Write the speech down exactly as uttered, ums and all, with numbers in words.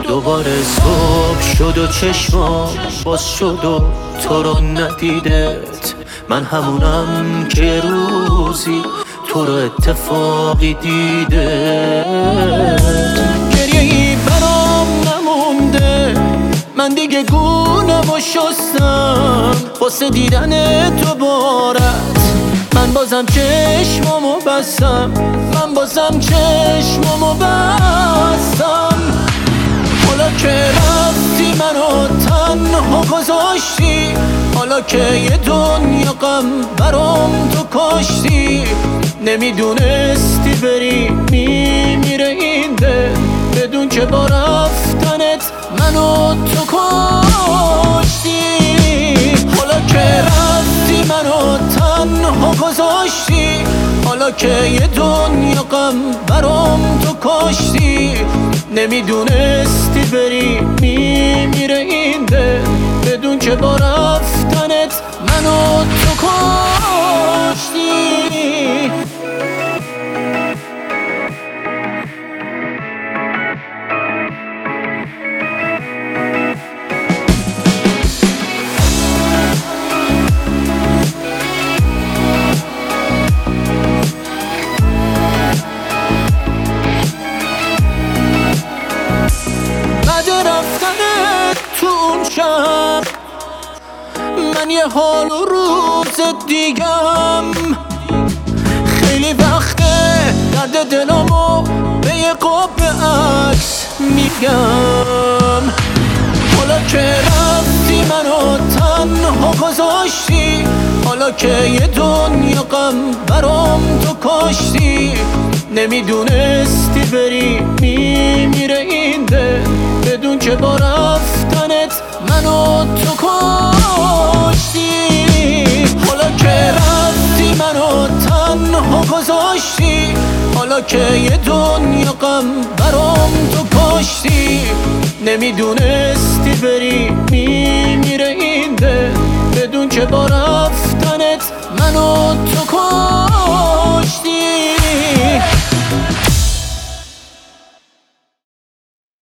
دوباره صبح شد و چشمام باز شد و تو رو ندیدت، من همونم که یه روزی تو رو اتفاقی دیدت. گریه ای برام نمونده، من دیگه گونه و شستم واسه دیدن تو بارت. من بازم چشمامو بستم، من بازم چشمامو بستم. حالا که رفتی منو تنها گذاشتی، حالا که یه دنیا غم برام تو کاشتی. نمیدونستی بری میمیره این دل، بدون که با رفتنت منو تو کاشتی. حالا که رفتی منو تنها گذاشتی، حالا که یه دنیا غم برام تو کاشتی. نمیدونستی بری میمیره این دل، بدون که با رفتنت منو تو کاشتی. من یه حال و روز دیگم، خیلی وقته درد دلمو به یه قاب عکس میگم. حالا که رفتی منو تنها گذاشتی، حالا که یه دنیا غم برام تو کاشتی. نمیدونستی بری میمیره این دل، بدون که با رفتنت منو تو کاشتی. حالا که رفتی منو تنها گذاشتی، حالا که یه دنیا غم برام تو کاشتی. نمیدونستی بری میمیره